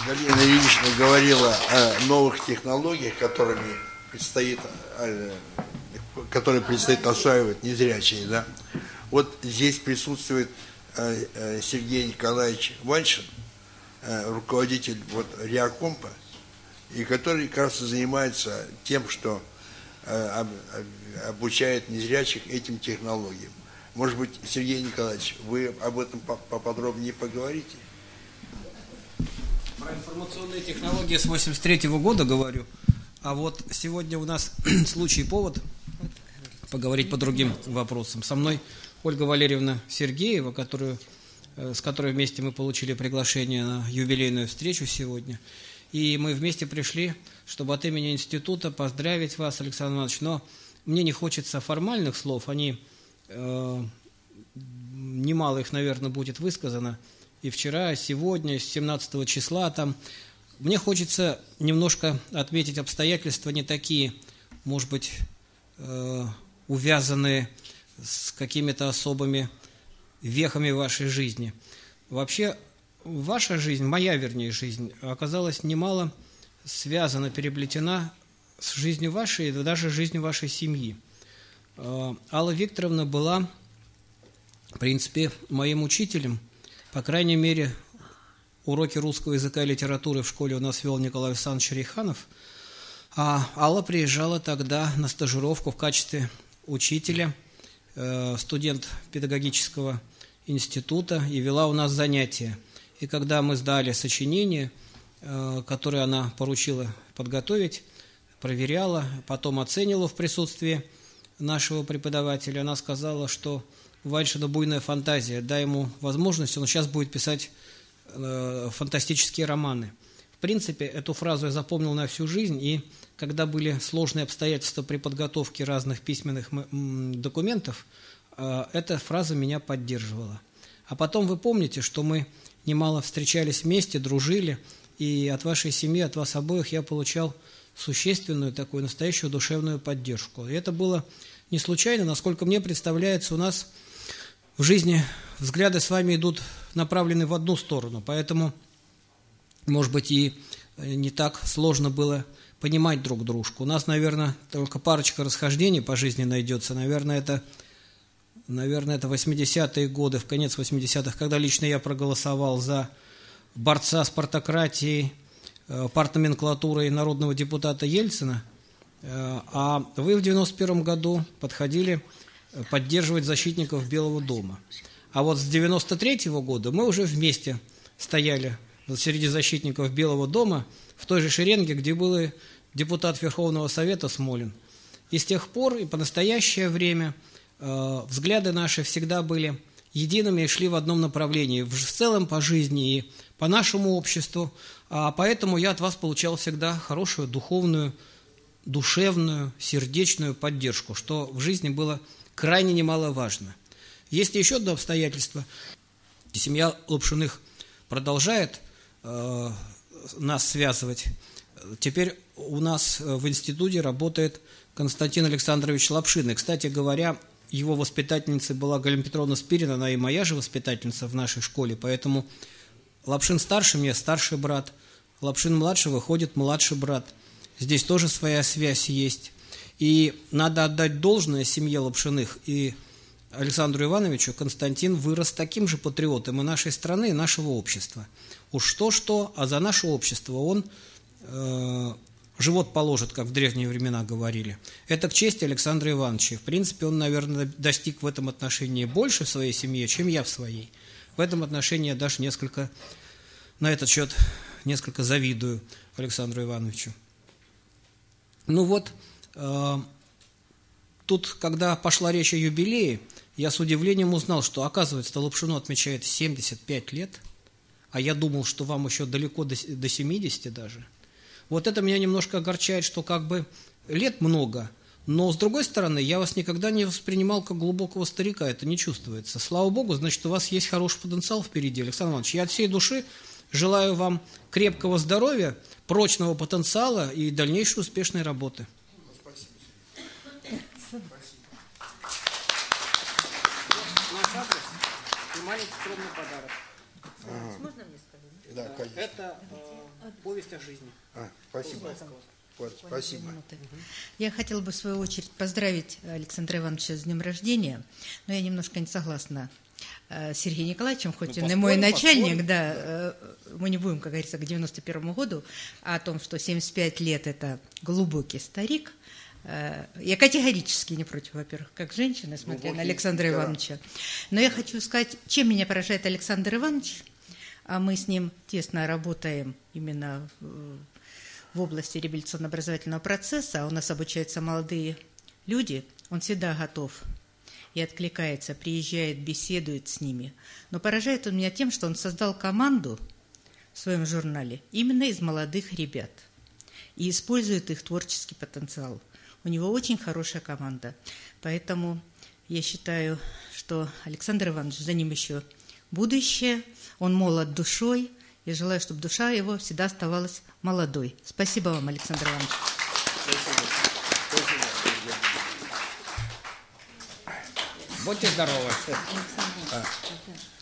Галина Ильинична говорила о новых технологиях, которые предстоит осваивать незрячие, да. Вот здесь присутствует Сергей Николаевич Ваншин, руководитель Реакомпа, и который, кажется, занимается тем, что обучает незрячих этим технологиям. Может быть, Сергей Николаевич, вы об этом поподробнее поговорите? Про информационные технологии с 1983 года говорю. А вот сегодня у нас случай и повод поговорить по другим вопросам. Со мной Ольга Валерьевна Сергеева, с которой вместе мы получили приглашение на юбилейную встречу сегодня. И мы вместе пришли, чтобы от имени института поздравить вас, Александр Иванович. Но мне не хочется формальных слов, немало их, наверное, будет высказано и вчера, и сегодня, с 17 числа там. Мне хочется немножко отметить обстоятельства не такие, может быть, увязанные с какими-то особыми вехами вашей жизни. Вообще, ваша жизнь, моя, вернее, жизнь, оказалась немало связана, переплетена с жизнью вашей, и даже жизнью вашей семьи. Алла Викторовна была, в принципе, моим учителем. По крайней мере, уроки русского языка и литературы в школе у нас вел Николай Александрович Рейханов. А Алла приезжала тогда на стажировку в качестве учителя, студент педагогического института, и вела у нас занятия. И когда мы сдали сочинение, которое она поручила подготовить, проверяла, потом оценила в присутствии нашего преподавателя, она сказала, что у Ваншина буйная фантазия, дай ему возможность, он сейчас будет писать фантастические романы. В принципе, эту фразу я запомнил на всю жизнь, и когда были сложные обстоятельства при подготовке разных письменных документов, эта фраза меня поддерживала. А потом вы помните, что мы немало встречались вместе, дружили, и от вашей семьи, от вас обоих я получал существенную такую настоящую душевную поддержку. И это было не случайно, насколько мне представляется, у нас в жизни взгляды с вами идут направлены в одну сторону, поэтому, может быть, и не так сложно было понимать друг дружку. У нас, наверное, только парочка расхождений по жизни найдется. Наверное, это 80-е годы, в конец 80-х, когда лично я проголосовал за борца с партократией, партноменклатурой народного депутата Ельцина, а вы в 91 году подходили поддерживать защитников Белого дома. А вот с 93 года мы уже вместе стояли среди защитников Белого дома в той же шеренге, где был депутат Верховного Совета Смолин. И с тех пор, и по настоящее время взгляды наши всегда были едиными и шли в одном направлении, в целом по жизни и по нашему обществу. А поэтому я от вас получал всегда хорошую духовную, душевную, сердечную поддержку, что в жизни было крайне немаловажно. Есть еще одно обстоятельство. Семья Лапшиных продолжает нас связывать. Теперь у нас в институте работает Константин Александрович Лапшин. И, кстати говоря, его воспитательницей была Галина Петровна Спирина, она и моя же воспитательница в нашей школе, поэтому Лапшин старший мне старший брат, Лапшин младший выходит младший брат. Здесь тоже своя связь есть. И надо отдать должное семье Лапшиных и Александру Ивановичу. Константин вырос таким же патриотом и нашей страны, и нашего общества. Уж что-что, а за наше общество он живот положит, как в древние времена говорили. Это к чести Александра Ивановича. В принципе, он, наверное, достиг в этом отношении больше в своей семье, чем я в своей. В этом отношении я даже на этот счет несколько завидую Александру Ивановичу. Ну вот, тут, когда пошла речь о юбилее, я с удивлением узнал, что, оказывается, Лапшину отмечает 75 лет, а я думал, что вам еще далеко до 70 даже. Вот это меня немножко огорчает, что как бы лет много, но, с другой стороны, я вас никогда не воспринимал как глубокого старика, это не чувствуется. Слава Богу, значит, у вас есть хороший потенциал впереди, Александр Иванович. Я от всей души желаю вам крепкого здоровья, прочного потенциала и дальнейшей успешной работы. Спасибо. Наш адрес и маленький скромный подарок. Можно мне сказать? Да, конечно. Это Повесть о жизни. Спасибо. Вот, спасибо. Я хотела бы, в свою очередь, поздравить Александра Ивановича с днем рождения, но я немножко не согласна с Сергеем Николаевичем, хоть он и мой начальник, да, мы не будем, как говорится, к 91 году, а о том, что 75 лет – это глубокий старик. Я категорически не против, во-первых, как женщина, смотря на Александра Ивановича. Но я хочу сказать, чем меня поражает Александр Иванович, а мы с ним тесно работаем именно в области реабилитационно-образовательного процесса, у нас обучаются молодые люди, он всегда готов и откликается, приезжает, беседует с ними. Но поражает он меня тем, что он создал команду в своем журнале именно из молодых ребят и использует их творческий потенциал. У него очень хорошая команда. Поэтому я считаю, что Александр Иванович, за ним еще будущее, он молод душой, и желаю, чтобы душа его всегда оставалась молодой. Спасибо вам, Александр Иванович. Будьте здоровы.